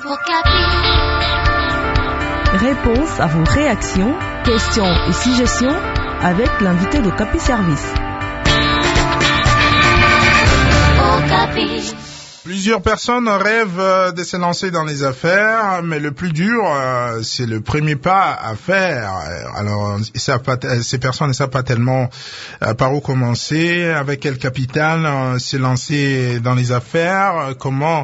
Réponse à vos réactions, questions et suggestions avec l'invité de Capi Service. Plusieurs personnes rêvent de se lancer dans les affaires, mais le plus dur, c'est le premier pas à faire. Alors, ces personnes ne savent pas tellement par où commencer, avec quel capital se lancer dans les affaires,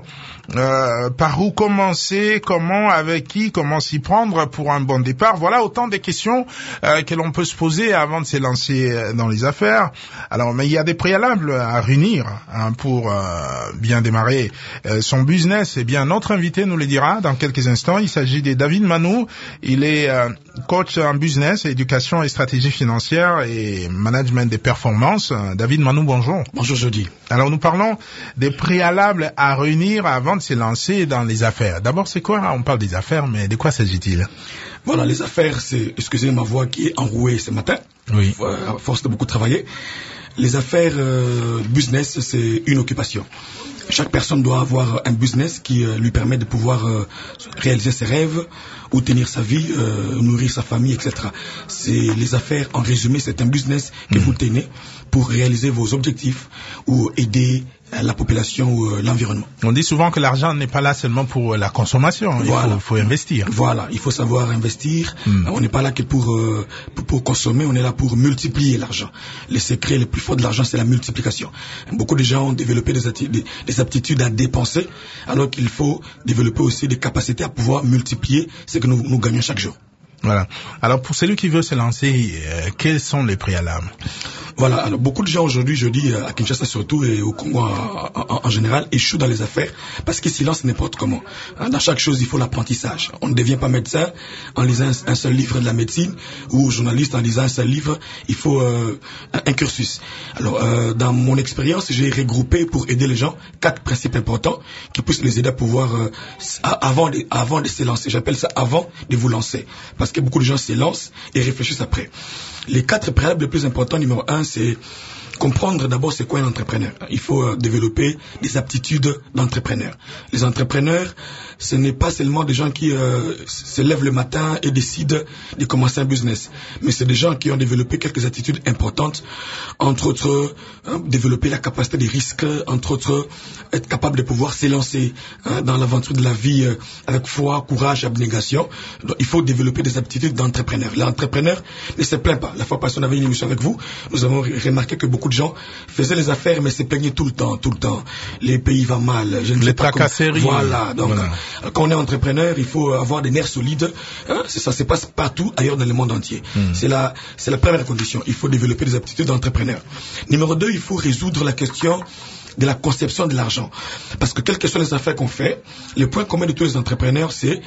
par où commencer, comment, avec qui, comment s'y prendre pour un bon départ. Voilà autant de questions que l'on peut se poser avant de se lancer dans les affaires. Alors, mais il y a des préalables à réunir pour bien démarrer son business. Eh bien, notre invité nous le dira dans quelques instants. Il s'agit de David Manou. Il est coach en business, éducation et stratégie financière et management des performances. David Manou, bonjour. Bonjour, Jody. Alors, nous parlons des préalables à réunir avant de se lancer dans les affaires. D'abord, c'est quoi? On parle des affaires, mais de quoi s'agit-il? Voilà, les affaires, c'est, excusez ma voix qui est enrouée ce matin. Oui. À force de beaucoup travailler. Les affaires, business, c'est une occupation. Chaque personne doit avoir un business qui lui permet de pouvoir réaliser ses rêves ou tenir sa vie, nourrir sa famille, etc. C'est les affaires, en résumé, c'est un business que vous tenez pour réaliser vos objectifs ou aider la population ou l'environnement. On dit souvent que l'argent n'est pas là seulement pour la consommation, il faut investir. Voilà, il faut savoir investir. On n'est pas là que pour consommer, on est là pour multiplier l'argent. Le secret le plus fort de l'argent, c'est la multiplication. Beaucoup de gens ont développé des aptitudes à dépenser, alors qu'il faut développer aussi des capacités à pouvoir multiplier ce que nous gagnons chaque jour. Voilà. Alors, pour celui qui veut se lancer, quels sont les préalables? Voilà, alors beaucoup de gens aujourd'hui, je dis à Kinshasa surtout et au Congo en général, échouent dans les affaires parce qu'ils s'y lancent n'importe comment. Dans chaque chose, il faut l'apprentissage. On ne devient pas médecin en lisant un seul livre de la médecine ou journaliste en lisant un seul livre. Il faut un cursus. Alors, dans mon expérience, j'ai regroupé pour aider les gens 4 principes importants qui puissent les aider à pouvoir, avant de se lancer. J'appelle ça avant de vous lancer. Parce que beaucoup de gens se lancent et réfléchissent après. Les 4 préalables les plus importants, numéro 1, c'est comprendre d'abord c'est quoi un entrepreneur. Il faut développer des aptitudes d'entrepreneur. Les entrepreneurs, ce n'est pas seulement des gens qui se lèvent le matin et décident de commencer un business, mais c'est des gens qui ont développé quelques attitudes importantes, entre autres développer la capacité des risques, entre autres être capable de pouvoir s'élancer dans l'aventure de la vie avec foi, courage, abnégation. Donc il faut développer des aptitudes d'entrepreneur. L'entrepreneur ne se plaint pas. La fois passée, on avait une émission avec vous, nous avons remarqué que beaucoup de gens faisaient les affaires mais se plaignaient tout le temps. Les pays vont mal. Les tracasseries. Voilà. Donc, quand on est entrepreneur, il faut avoir des nerfs solides. Ça se passe partout ailleurs dans le monde entier. C'est la première condition. Il faut développer des aptitudes d'entrepreneur. Numéro 2, il faut résoudre la question de la conception de l'argent. Parce que quelles que soient les affaires qu'on fait, le point commun de tous les entrepreneurs, c'est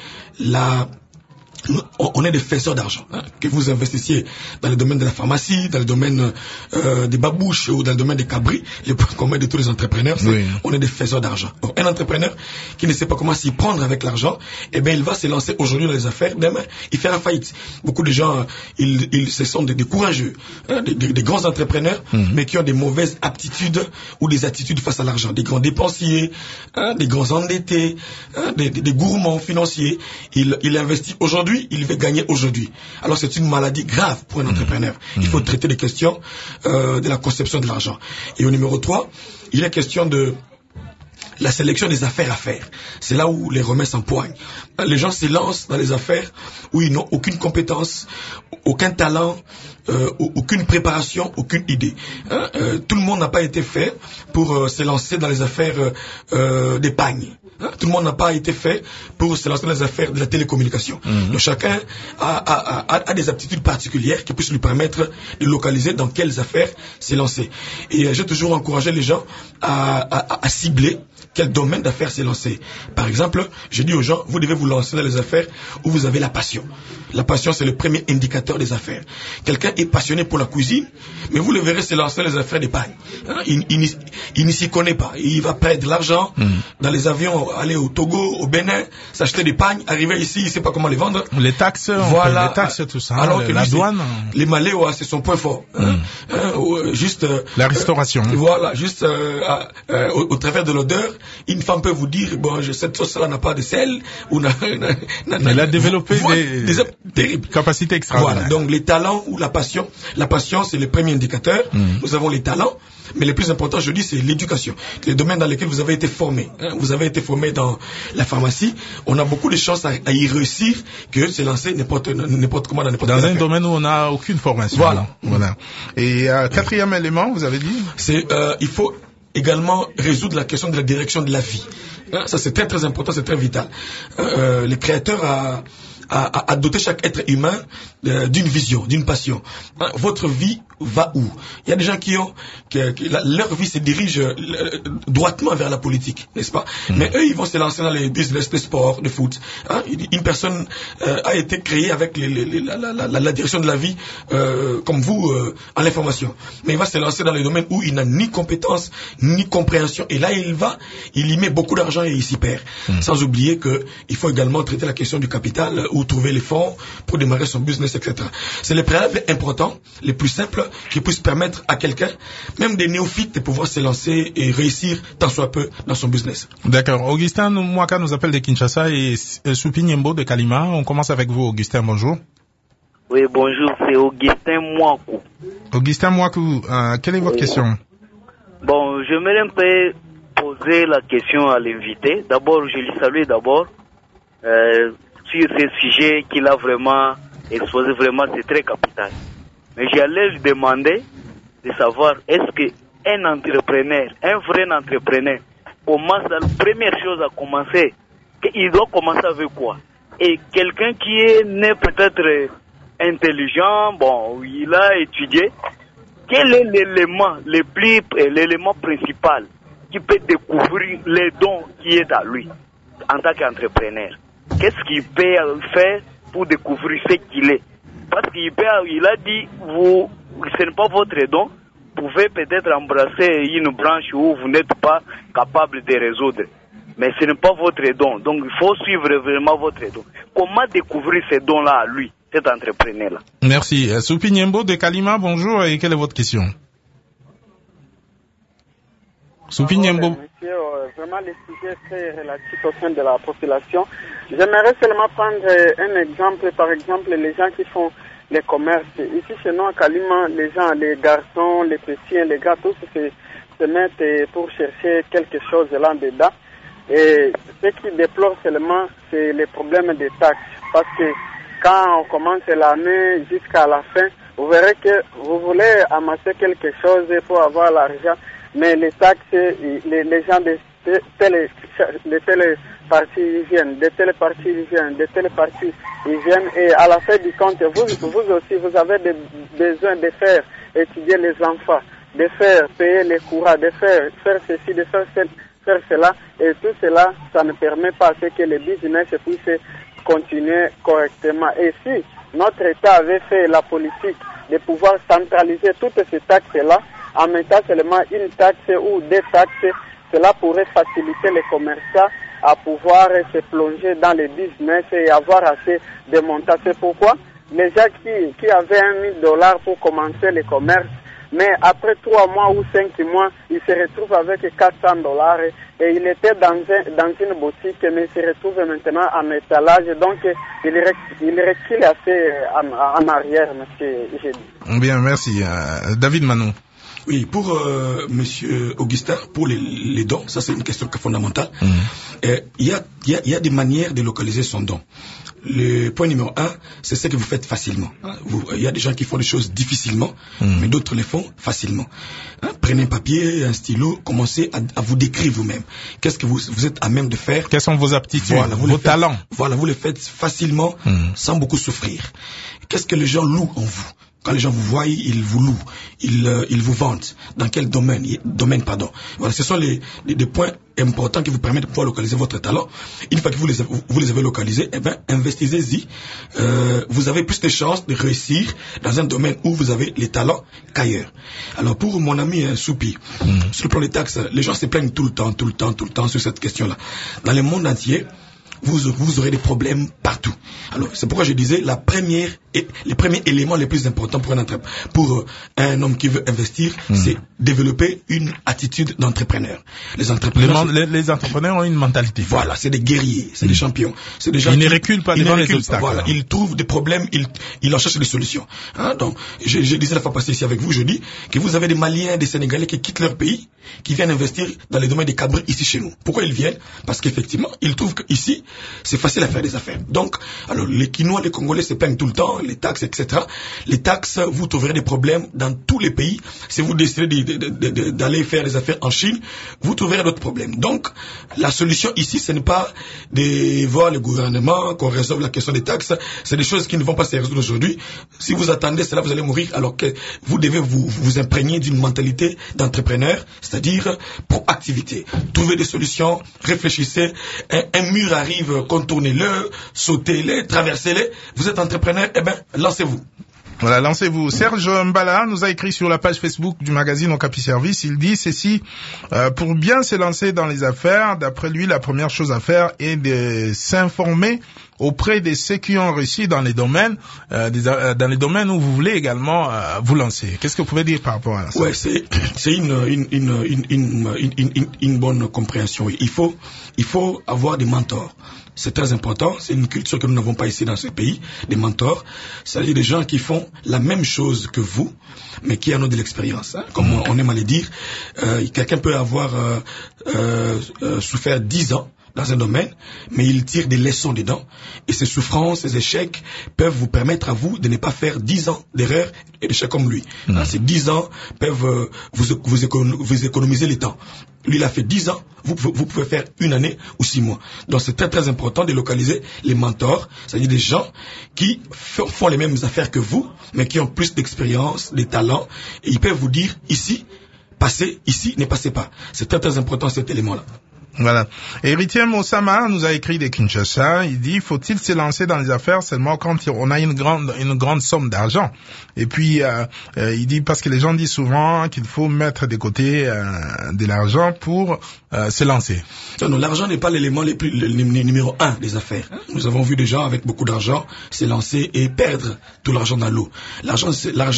on est des faiseurs d'argent. Que vous investissiez dans le domaine de la pharmacie, dans le domaine des babouches ou dans le domaine des cabris, le point commun de tous les entrepreneurs, c'est on est des faiseurs d'argent. Donc, un entrepreneur qui ne sait pas comment s'y prendre avec l'argent, eh bien, il va se lancer aujourd'hui dans les affaires, demain, il fera faillite. Beaucoup de gens, ce sont des courageux, des grands entrepreneurs, mais qui ont des mauvaises aptitudes ou des attitudes face à l'argent. Des grands dépensiers, des grands endettés, des gourmands financiers. Il investit aujourd'hui, il veut gagner aujourd'hui. Alors c'est une maladie grave pour un entrepreneur. Il faut traiter les questions de la conception de l'argent. Et au numéro 3, il est question de la sélection des affaires à faire. C'est là où les remèdes s'empoignent. Les gens se lancent dans les affaires où ils n'ont aucune compétence, aucun talent, aucune préparation, aucune idée. Tout le monde n'a pas été fait pour se lancer dans les affaires d'épargne. Tout le monde n'a pas été fait pour se lancer dans les affaires de la télécommunication. Donc chacun a des aptitudes particulières qui puissent lui permettre de localiser dans quelles affaires se lancer. Et j'ai toujours encouragé les gens à cibler quel domaine d'affaires se lancer. Par exemple, je dis aux gens, vous devez vous lancer dans les affaires où vous avez la passion. La passion, c'est le premier indicateur des affaires. Quelqu'un est passionné pour la cuisine, mais vous le verrez se lancer dans les affaires d'épargne. Il ne s'y connaît pas. Il va perdre de l'argent dans les avions, aller au Togo, au Bénin, s'acheter des pagnes, arriver ici, il ne sait pas comment les vendre. Les taxes, voilà. Les taxes, tout ça. Alors que la lui, douane. Les Malais, c'est son point fort. La restauration. Voilà, juste au travers de l'odeur, Une femme peut vous dire, bon, cette sauce-là n'a pas de sel, ou elle a développé des capacités extraordinaires. Voilà, donc les talents ou la passion c'est le premier indicateur. Nous avons les talents, mais le plus important, je dis, c'est l'éducation. Les domaines dans lesquels vous avez été formé. Vous avez été formé dans la pharmacie, on a beaucoup de chances à y réussir que se lancer n'importe comment dans n'importe quel un domaine où on n'a aucune formation. Voilà. Et quatrième élément, vous avez dit, c'est il faut également résoudre la question de la direction de la vie. Ça, c'est très très important, c'est très vital. Le Créateur a doté chaque être humain d'une vision, d'une passion. Votre vie va où? Il y a des gens leur vie se dirige droitement vers la politique, n'est-ce pas? Mais eux, ils vont se lancer dans les business de sport, de foot. Une personne a été créée avec la direction de la vie, comme vous, en l'information. Mais il va se lancer dans les domaines où il n'a ni compétence, ni compréhension. Et là, il y met beaucoup d'argent et il s'y perd. Sans oublier qu'il faut également traiter la question du capital, ou trouver les fonds pour démarrer son business, etc. C'est les préalables importants, les plus simples, qui puissent permettre à quelqu'un, même des néophytes, de pouvoir se lancer et réussir tant soit peu dans son business. D'accord. Augustin Mouaka nous appelle de Kinshasa et Soupi Nyembo de Kalima. On commence avec vous, Augustin. Bonjour. Oui, bonjour. C'est Augustin Mouakou. Augustin Mouakou, quelle est votre question? Bon, j'aimerais un peu poser la question à l'invité. D'abord, je lui salue d'abord. Sur ce sujet qu'il a vraiment exposé, vraiment c'est très capital. Mais j'allais lui demander de savoir, est-ce qu'un entrepreneur, un vrai entrepreneur, commence, la première chose à commencer, il doit commencer avec quoi? Et quelqu'un qui est né peut-être intelligent, bon, il a étudié, quel est l'élément principal qui peut découvrir les dons qui est à lui en tant qu'entrepreneur? Qu'est-ce qu'il peut faire pour découvrir ce qu'il est? Parce qu'il a dit, ce n'est pas votre don, vous pouvez peut-être embrasser une branche où vous n'êtes pas capable de résoudre. Mais ce n'est pas votre don. Donc il faut suivre vraiment votre don. Comment découvrir ce don-là à lui, cet entrepreneur-là? Merci. Soupi Nyembo de Kalima, bonjour, et quelle est votre question? Soupi Nyembo. Monsieur, vraiment le sujet est très relatif au sein de la population. J'aimerais seulement prendre un exemple, par exemple les gens qui font les commerces. Ici chez nous à Kalima, les gens, les garçons, les petits, les gars, tous se mettent pour chercher quelque chose là-dedans. Et ce qui déplore seulement, c'est les problèmes des taxes. Parce que quand on commence l'année jusqu'à la fin, vous verrez que vous voulez amasser quelque chose pour avoir l'argent, mais les taxes, les gens de telle partie ils viennent, de telle partie ils viennent, de telle partie ils viennent, et à la fin du compte, vous aussi, vous avez besoin de faire étudier les enfants, de faire payer les courants, de faire ceci, de faire cela, et tout cela, ça ne permet pas à ce que le business puisse continuer correctement. Et si notre État avait fait la politique de pouvoir centraliser toutes ces taxes-là, en mettant seulement une taxe ou deux taxes, cela pourrait faciliter les commerçants à pouvoir se plonger dans les business et avoir assez de montants. C'est pourquoi les gens qui avaient $1 000 pour commencer le commerce, mais après 3 mois ou 5 mois, ils se retrouvent avec $400 et il était dans une boutique, mais il se retrouve maintenant en étalage. Donc, il recule assez en arrière, monsieur Gédi. Bien, merci. David Manon. Oui, pour monsieur Augustin, pour les dons, ça c'est une question fondamentale. Il y a des manières de localiser son don. Le point numéro 1, c'est ce que vous faites facilement. Il y a des gens qui font les choses difficilement, mais d'autres les font facilement. Prenez un papier, un stylo, commencez à vous décrire vous-même. Qu'est-ce que vous êtes à même de faire? Quelles sont vos aptitudes, vos talents? Voilà, vous les faites facilement, sans beaucoup souffrir. Qu'est-ce que les gens louent en vous? Quand les gens vous voient, ils vous louent, ils vous vantent. Dans quel domaine? Voilà, ce sont les points importants qui vous permettent de pouvoir localiser votre talent. Une fois que vous les avez localisés, investissez-y. Vous avez plus de chances de réussir dans un domaine où vous avez les talents qu'ailleurs. Alors pour mon ami Soupi, sur le plan des taxes, les gens se plaignent tout le temps sur cette question-là. Dans le monde entier, vous aurez des problèmes partout. Alors, c'est pourquoi je disais, les premiers éléments les plus importants pour un homme qui veut investir, c'est développer une attitude d'entrepreneur. Les entrepreneurs ont une mentalité. Voilà, c'est des guerriers, c'est des champions. C'est des gens ils ne reculent pas devant les obstacles. Voilà, ils trouvent des problèmes, ils en cherchent des solutions. Donc, je disais la fois passée ici avec vous, je dis que vous avez des Maliens, des Sénégalais qui quittent leur pays, qui viennent investir dans les domaines des cabris ici chez nous. Pourquoi ils viennent? Parce qu'effectivement, ils trouvent qu'ici, c'est facile à faire des affaires. Donc, alors, les Quinois, les Congolais se plaignent tout le temps, les taxes, etc. Les taxes, vous trouverez des problèmes dans tous les pays. Si vous décidez d'aller faire des affaires en Chine, vous trouverez d'autres problèmes. Donc, la solution ici, ce n'est pas de voir le gouvernement, qu'on résolve la question des taxes. C'est des choses qui ne vont pas se résoudre aujourd'hui. Si vous attendez cela, vous allez mourir, alors que vous devez vous imprégner d'une mentalité d'entrepreneur, c'est-à-dire proactivité. Trouvez des solutions, réfléchissez. Un mur arrive, contournez-le, sautez-le, traversez-le. Vous êtes entrepreneur, lancez-vous. Voilà, lancez-vous. Serge Mbala nous a écrit sur la page Facebook du magazine Okapi Service. Il dit ceci, pour bien se lancer dans les affaires, d'après lui, la première chose à faire est de s'informer auprès de ceux qui ont réussi dans les domaines, où vous voulez également vous lancer. Qu'est-ce que vous pouvez dire par rapport à ça? Ouais, c'est une bonne compréhension. Il faut avoir des mentors. C'est très important, c'est une culture que nous n'avons pas ici dans ce pays, des mentors, c'est-à-dire des gens qui font la même chose que vous, mais qui en ont de l'expérience. Comme on aime à le dire, quelqu'un peut avoir souffert 10 ans dans un domaine, mais il tire des leçons dedans, et ces souffrances, ces échecs peuvent vous permettre à vous de ne pas faire 10 ans d'erreurs et d'échecs comme lui. Ces 10 ans peuvent vous économiser le temps. Lui, il a fait 10 ans, vous pouvez faire 1 année ou 6 mois. Donc c'est très très important de localiser les mentors, c'est-à-dire des gens qui font les mêmes affaires que vous, mais qui ont plus d'expérience, des talents, et ils peuvent vous dire ici, passez, ici, ne passez pas. C'est très très important cet élément-là. Voilà. Héritier Mosama nous a écrit de Kinshasa. Il dit, faut-il se lancer dans les affaires seulement quand on a une grande somme d'argent? Et puis, il dit, parce que les gens disent souvent qu'il faut mettre de côté de l'argent pour se lancer. Non, l'argent n'est pas l'élément numéro 1 des affaires. Nous avons vu des gens avec beaucoup d'argent se lancer et perdre tout l'argent dans l'eau. L'argent,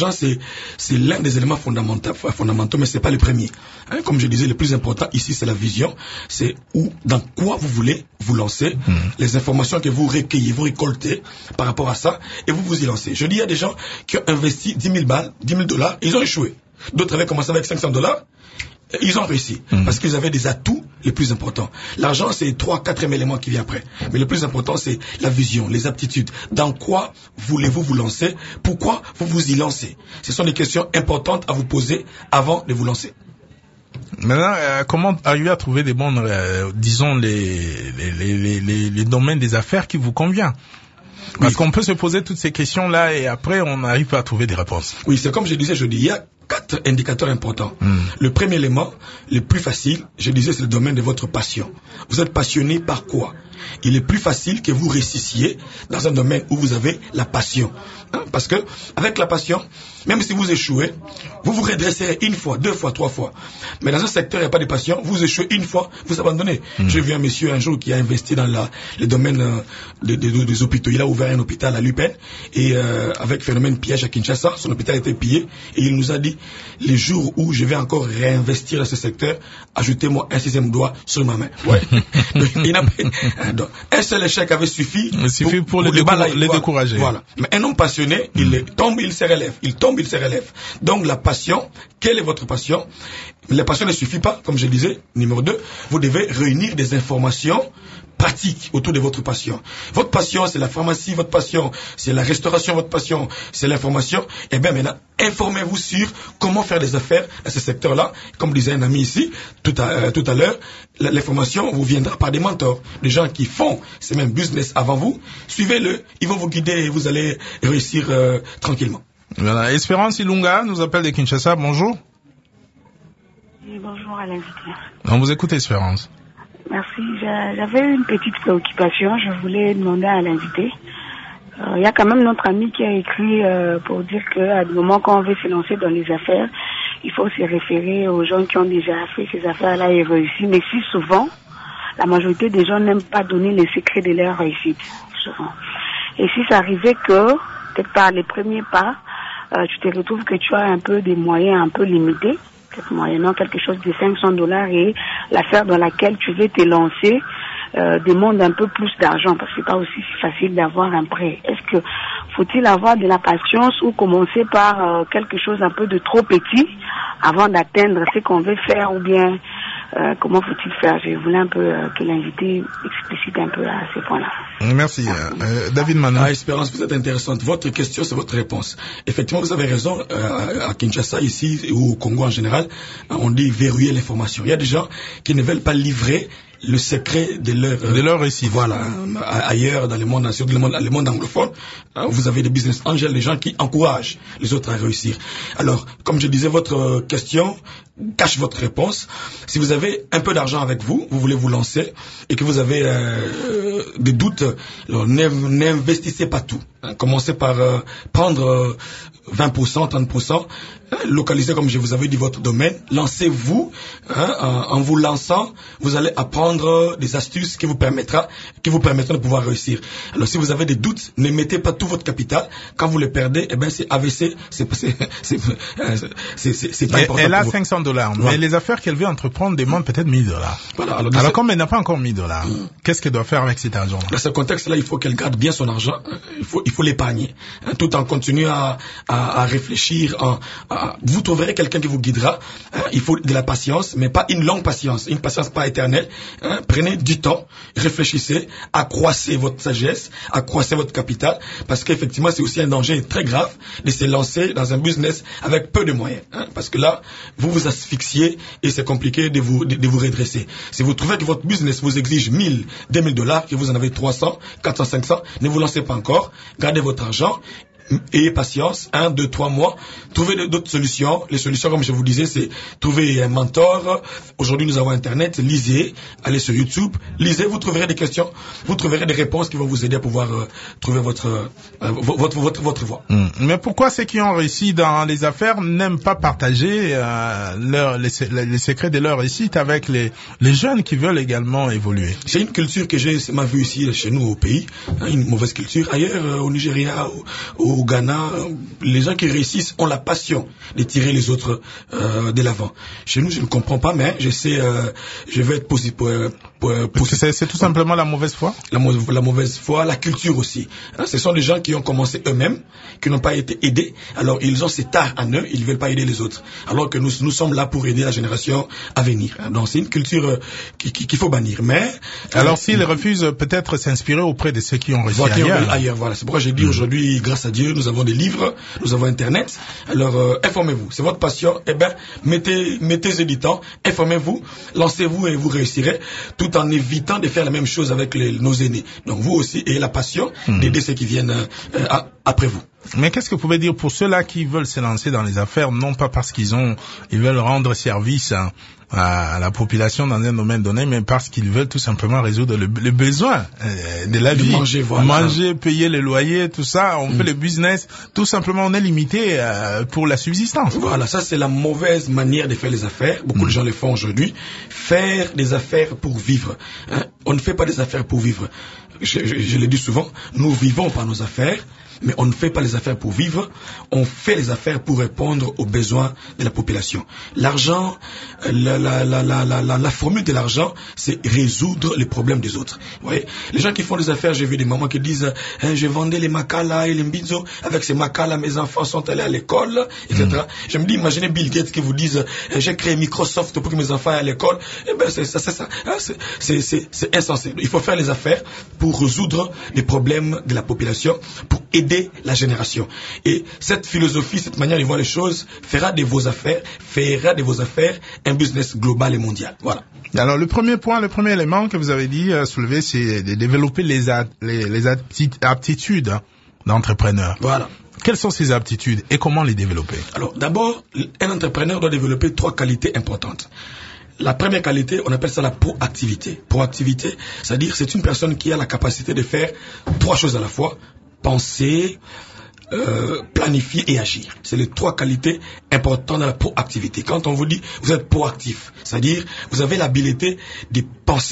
c'est l'un des éléments fondamentaux, mais c'est pas le premier. Comme je disais, le plus important ici, c'est la vision. C'est dans quoi vous voulez vous lancer, les informations que vous recueillez, vous récoltez par rapport à ça, et vous y lancez. Je dis, il y a des gens qui ont investi 10 000 balles, 10 000 $, ils ont échoué. D'autres avaient commencé avec 500 $, ils ont réussi, parce qu'ils avaient des atouts les plus importants. L'argent, c'est 3, 4e élément qui vient après. Mais le plus important, c'est la vision, les aptitudes. Dans quoi voulez-vous vous lancer? Pourquoi vous y lancez? Ce sont des questions importantes à vous poser avant de vous lancer. Maintenant, comment arriver à trouver des bons, disons, les domaines des affaires qui vous convient? Parce qu'on peut se poser toutes ces questions-là et après, on n'arrive pas à trouver des réponses. Oui, c'est comme je disais, il y a 4 indicateurs importants. Le premier élément, le plus facile, je disais, c'est le domaine de votre passion. Vous êtes passionné par quoi? Il est plus facile que vous réussissiez dans un domaine où vous avez la passion. Parce que, avec la passion, même si vous échouez, vous vous redresserez 1 fois, 2 fois, 3 fois. Mais dans un secteur, il n'y a pas de passion, vous échouez 1 fois, vous abandonnez. J'ai vu un monsieur un jour qui a investi dans le domaine des hôpitaux. Il a ouvert un hôpital à Lupin, et avec phénomène piège à Kinshasa, son hôpital a été pillé, et il nous a dit, les jours où je vais encore réinvestir dans ce secteur, ajoutez-moi un 6e doigt sur ma main. Ouais. Donc, un seul échec avait suffi pour les décourager. Voilà. Mais un homme passionné, il tombe, il se relève. Il tombe, il se relève. Donc la passion, quelle est votre passion? La passion ne suffit pas, comme je disais. Numéro 2, vous devez réunir des informations pratiques autour de votre passion. Votre passion, c'est la pharmacie, votre passion, c'est la restauration, votre passion, c'est l'information. Et bien maintenant, informez-vous sur comment faire des affaires à ce secteur-là. Comme disait un ami ici, tout à l'heure, l'information vous viendra par des mentors, des gens qui font ces mêmes business avant vous. Suivez-le, ils vont vous guider et vous allez réussir tranquillement. Voilà. Espérance Ilunga nous appelle de Kinshasa. Bonjour. Oui, bonjour à l'invité. On vous écoute, Espérance. Merci. J'avais une petite préoccupation. Je voulais demander à l'invité. Il y a quand même notre ami qui a écrit pour dire qu'à du moment qu'on veut se lancer dans les affaires, il faut se référer aux gens qui ont déjà fait ces affaires-là et réussi. Mais si souvent, la majorité des gens n'aiment pas donner les secrets de leur réussite, souvent. Et si ça arrivait que, peut-être par les premiers pas, tu te retrouves que tu as un peu des moyens un peu limités, peut-être moyennant quelque chose de $500 et l'affaire dans laquelle tu veux te lancer demande un peu plus d'argent parce que c'est pas aussi si facile d'avoir un prêt. Est-ce que faut-il avoir de la patience ou commencer par quelque chose un peu de trop petit avant d'atteindre ce qu'on veut faire ou bien comment faut-il faire? Je voulais un peu que l'invité explicite un peu à ces points-là. Merci. David Manon. Espérance, vous êtes intéressante. Votre question, c'est votre réponse. Effectivement, vous avez raison. À Kinshasa, ici, ou au Congo en général, on dit verrouiller l'information. Il y a des gens qui ne veulent pas livrer le secret de leur récit. Voilà. Ailleurs, dans le monde anglophone, vous avez des business angels, les gens qui encouragent les autres à réussir. Alors, comme je disais, votre question cache votre réponse. Si vous avez un peu d'argent avec vous, vous voulez vous lancer et que vous avez des doutes, alors n'investissez pas tout. Commencez par prendre 20%, 30%, localisez comme je vous avais dit votre domaine, lancez-vous. En vous lançant, vous allez apprendre des astuces qui vous permettront de pouvoir réussir. Alors si vous avez des doutes, ne mettez pas tout votre capital. Quand vous le perdez, eh ben c'est AVC, c'est pas important. Elle a $500, mais les affaires qu'elle veut entreprendre demandent peut-être $1000. Voilà, alors comme elle n'a pas encore $1000, qu'est-ce qu'elle doit faire avec cet argent-là? Dans ce contexte-là, il faut qu'elle garde bien son argent. Il faut l'épargner, tout en continuant à réfléchir. Vous trouverez quelqu'un qui vous guidera. Il faut de la patience, mais pas une longue patience, une patience pas éternelle. Prenez du temps, réfléchissez, accroissez votre sagesse, accroissez votre capital, parce qu'effectivement, c'est aussi un danger très grave de se lancer dans un business avec peu de moyens. Parce que là, vous vous asphyxiez et c'est compliqué de vous redresser. Si vous trouvez que votre business vous exige $1000, $2000, que vous en avez 300, 400, 500, ne vous lancez pas encore. Gardez votre argent. Ayez patience, 1, 2, 3 mois, trouvez d'autres solutions. Les solutions, comme je vous disais, c'est trouver un mentor. Aujourd'hui, nous avons Internet, lisez, allez sur YouTube, lisez, vous trouverez des questions, vous trouverez des réponses qui vont vous aider à pouvoir trouver votre voie. Mais pourquoi ceux qui ont réussi dans les affaires n'aiment pas partager les secrets de leur réussite avec les jeunes qui veulent également évoluer? C'est une culture que j'ai ma vue ici chez nous au pays, une mauvaise culture. Ailleurs, au Nigeria, au Ghana, les gens qui réussissent ont la passion de tirer les autres de l'avant. Chez nous, je ne comprends pas, mais je sais, je vais être positif. C'est tout simplement la mauvaise foi? La mauvaise foi, la culture aussi. Ce sont des gens qui ont commencé eux-mêmes, qui n'ont pas été aidés. Alors, ils ont cet art en eux, ils ne veulent pas aider les autres. Alors que nous sommes là pour aider la génération à venir. Donc, c'est une culture qu'il faut bannir. Mais alors, s'ils refusent peut-être s'inspirer auprès de ceux qui ont réussi ailleurs. Voilà. C'est pourquoi j'ai dit aujourd'hui, grâce à Dieu, nous avons des livres, nous avons Internet. Alors, informez-vous. C'est votre passion. Eh ben, mettez du temps, informez-vous, lancez-vous et vous réussirez, tout en évitant de faire la même chose avec nos aînés. Donc, vous aussi ayez la passion d'aider ceux qui viennent après vous. Mais qu'est-ce que vous pouvez dire pour ceux-là qui veulent se lancer dans les affaires, non pas parce ils veulent rendre service à la population dans un domaine donné, mais parce qu'ils veulent tout simplement résoudre le besoin de la vie. Manger, payer les loyers, tout ça. On fait le business. Tout simplement, on est limité pour la subsistance. Voilà, ça c'est la mauvaise manière de faire les affaires. Beaucoup de gens le font aujourd'hui. Faire des affaires pour vivre. On ne fait pas des affaires pour vivre. Je le dis souvent, nous vivons par nos affaires. Mais on ne fait pas les affaires pour vivre, on fait les affaires pour répondre aux besoins de la population. L'argent, la formule de l'argent, c'est résoudre les problèmes des autres. Vous voyez, les gens qui font des affaires, j'ai vu des mamans qui disent je vendais les makala et les mbinzo, avec ces makala mes enfants sont allés à l'école, etc. Je me dis, imaginez Bill Gates qui vous dise j'ai créé Microsoft pour que mes enfants aillent à l'école. Eh ben c'est insensé. Il faut faire les affaires pour résoudre les problèmes de la population, pour aider la génération. Et cette philosophie, cette manière de voir les choses fera de vos affaires un business global et mondial. Voilà. Alors le premier élément que vous avez dit soulever, c'est de développer les aptitudes d'entrepreneur. Voilà. Quelles sont ces aptitudes et comment les développer? Alors d'abord, un entrepreneur doit développer 3 qualités importantes. La première qualité, on appelle ça la proactivité. Proactivité, c'est-à-dire c'est une personne qui a la capacité de faire 3 choses à la fois: penser, planifier et agir. C'est les 3 qualités importantes dans la proactivité. Quand on vous dit vous êtes proactif, c'est-à-dire vous avez l'habilité de penser,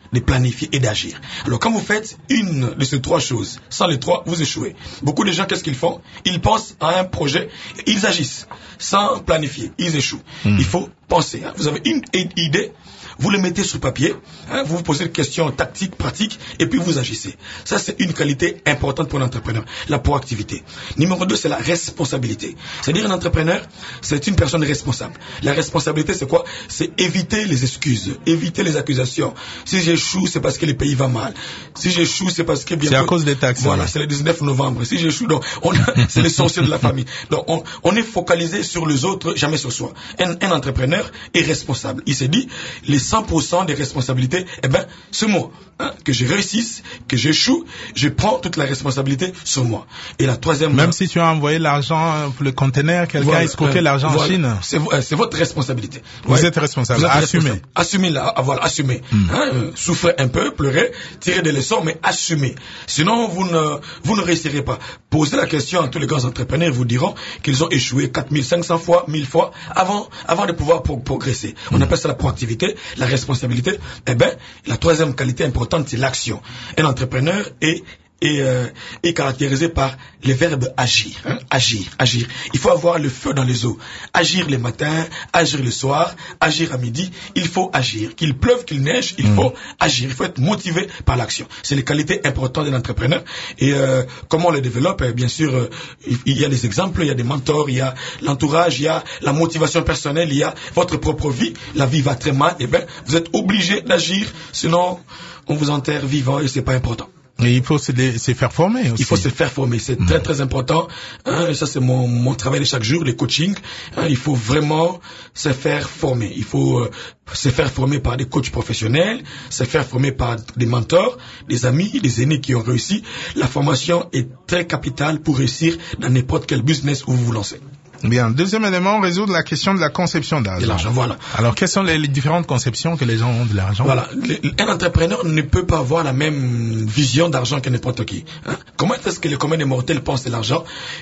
de planifier et d'agir. Alors quand vous faites une de ces 3 choses, sans les 3, vous échouez. Beaucoup de gens, qu'est-ce qu'ils font? Ils pensent à un projet, ils agissent sans planifier, ils échouent. Il faut penser. Vous avez une idée, vous le mettez sur papier, vous vous posez des questions tactiques, pratiques, et puis vous agissez. Ça, c'est une qualité importante pour l'entrepreneur, la proactivité. Numéro 2, c'est la responsabilité. C'est-à-dire un entrepreneur, c'est une personne responsable. La responsabilité, c'est quoi? C'est éviter les excuses, éviter les accusations. Si j'échoue, c'est parce que le pays va mal. Si j'échoue, c'est parce que c'est à cause des taxes. Voilà, c'est le 19 novembre. Si j'échoue, donc c'est le sorcier de la famille. Donc on est focalisé sur les autres, jamais sur soi. Un entrepreneur est responsable. Il s'est dit, les 100% des responsabilités, c'est moi. Que je réussisse, que j'échoue, je prends toute la responsabilité sur moi. Et la troisième... Même si tu as envoyé l'argent pour le conteneur, quelqu'un a escroqué l'argent en Chine. C'est votre responsabilité. Vous êtes responsable. Assumez. Assumez là, voilà, assumez. Souffrez un peu, pleurez, tirez des leçons, mais assumez. Sinon, vous ne réussirez pas. Posez la question à tous les grands entrepreneurs, vous diront qu'ils ont échoué 4500 fois, 1000 fois, avant de pouvoir progresser. On appelle ça la proactivité, la responsabilité. La troisième qualité importante, c'est l'action. Un entrepreneur est caractérisé par le verbe agir. Agir. Il faut avoir le feu dans les os. Agir le matin, agir le soir, agir à midi. Il faut agir. Qu'il pleuve, qu'il neige, il faut agir. Il faut être motivé par l'action. C'est les qualités importantes d'un entrepreneur. Et comment on les développe? Bien sûr, il y a des exemples, il y a des mentors, il y a l'entourage, il y a la motivation personnelle, il y a votre propre vie. La vie va très mal. Vous êtes obligé d'agir, sinon on vous enterre vivant et c'est pas important. Et il faut se faire former aussi. Il faut se faire former, c'est très très important. Ça c'est mon travail de chaque jour, les coachings. Il faut vraiment se faire former. Il faut se faire former par des coachs professionnels, se faire former par des mentors, des amis, des aînés qui ont réussi. La formation est très capitale pour réussir dans n'importe quel business où vous vous lancez. Bien. Deuxième élément, résoudre la question de la conception d'argent. De l'argent, voilà. Alors, quelles sont les différentes conceptions que les gens ont de l'argent? Voilà. Un entrepreneur ne peut pas avoir la même vision d'argent que n'importe qui. Comment est-ce que le commun des mortels pense de l'argent?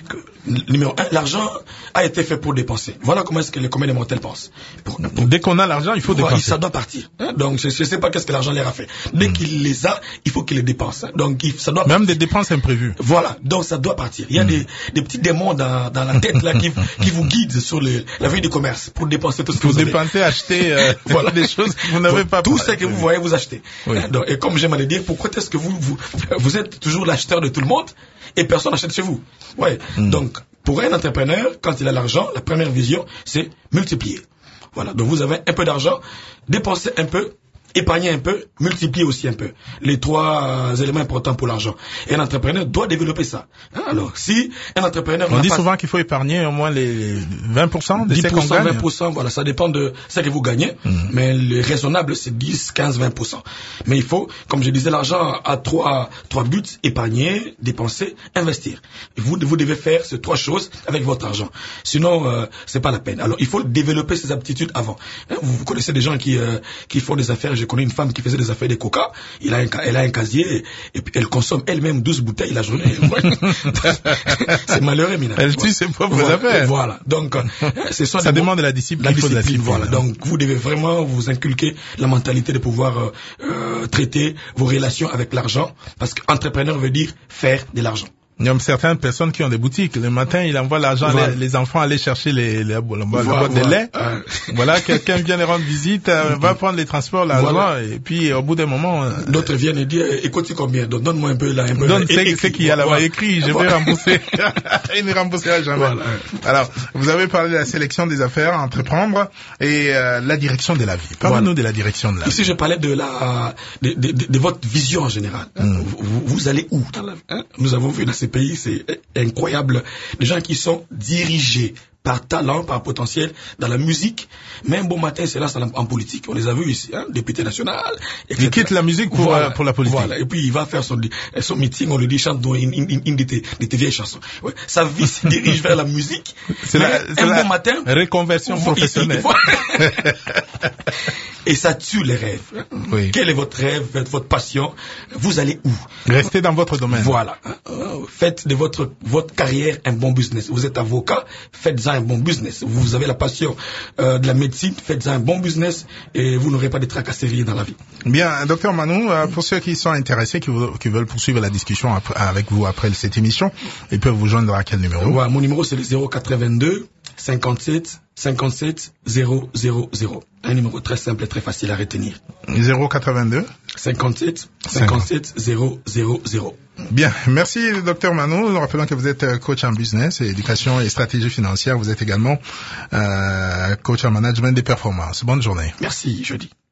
Numéro 1, l'argent a été fait pour dépenser. Voilà comment est-ce que le commun des mortels pense. Dès qu'on a l'argent, il faut dépenser. Ça doit partir. Donc, je ne sais pas qu'est-ce que l'argent leur a fait. Dès qu'il les a, il faut qu'il les dépense. Donc, ça doit partir. Même des dépenses imprévues. Voilà. Donc, ça doit partir. Il y a des petits démons dans la tête là qui vous guident sur la vie du commerce pour dépenser tout ce que vous avez. Pour dépenser, acheter voilà. Des choses que vous n'avez pas. Tout ce que vous voyez, vous achetez. Oui. Donc, et comme j'aime à le dire, pourquoi est-ce que vous êtes toujours l'acheteur de tout le monde et personne n'achète chez vous? Ouais. Donc, pour un entrepreneur, quand il a l'argent, la première vision, c'est multiplier. Voilà. Donc, vous avez un peu d'argent, dépensez un peu, épargner un peu, multiplier aussi un peu. Les 3 éléments importants pour l'argent. Et un entrepreneur doit développer ça. Alors, si un entrepreneur... On dit souvent qu'il faut épargner au moins les 20% de ce qu'on gagne. 20%, voilà, ça dépend de ce que vous gagnez. Mais le raisonnable, c'est 10, 15, 20%. Mais il faut, comme je disais, l'argent a 3 buts, épargner, dépenser, investir. Vous devez faire ces 3 choses avec votre argent. Sinon, c'est pas la peine. Alors, il faut développer ces aptitudes avant. Vous connaissez des gens qui font des affaires. Je connais une femme qui faisait des affaires de coca. Elle a un casier et puis elle consomme elle-même 12 bouteilles la journée. C'est malheureux, Mina. Elle tue ses propres affaires. Voilà. Donc, ça demande de la discipline. Voilà. Donc, vous devez vraiment vous inculquer la mentalité de pouvoir traiter vos relations avec l'argent, parce qu'entrepreneur veut dire faire de l'argent. Il y a certaines personnes qui ont des boutiques. Le matin, ils envoient l'argent, voilà. les enfants aller chercher la boîte de lait. Voilà, quelqu'un vient les rendre visite, va prendre les transports, l'argent, voilà. Et puis au bout d'un moment... D'autres viennent et disent, écoute, combien? Donc, donne-moi un peu là. Donne ce qu'il y a là-bas écrit, je vais rembourser. Il ne remboursera jamais. Voilà. Alors, vous avez parlé de la sélection des affaires à entreprendre et la direction de la vie. Parlez-nous de la direction de la vie. Ici, je parlais de votre vision en général. Vous allez où dans la vie? Nous avons vu dans ces pays, c'est incroyable. Des gens qui sont dirigés par talent, par potentiel, dans la musique. Mais un bon matin, c'est là en politique. On les a vus ici, député national, etc. Il quitte la musique pour la politique. Voilà. Et puis il va faire son meeting, on lui dit chante une de tes vieilles chansons. Ouais. Sa vie se dirige vers la musique. C'est bon matin. Reconversion professionnelle. Et ça tue les rêves. Oui. Quel est votre rêve, votre passion? Vous allez où? Restez dans votre domaine. Voilà. faites de votre carrière un bon business. Vous êtes avocat, faites-en un bon business. Vous avez la passion de la médecine, faites-en un bon business et vous n'aurez pas de tracasseries dans la vie. Bien, docteur Manou, pour ceux qui sont intéressés, qui veulent poursuivre la discussion avec vous après cette émission, ils peuvent vous joindre à quel numéro? Ouais, mon numéro c'est le 082 57 57 000. Un numéro très simple et très facile à retenir. 082 57 57 000. Bien, merci docteur Manou. Nous rappelons que vous êtes coach en business, éducation et stratégie financière. Vous êtes également coach en management des performances. Bonne journée. Merci, jeudi.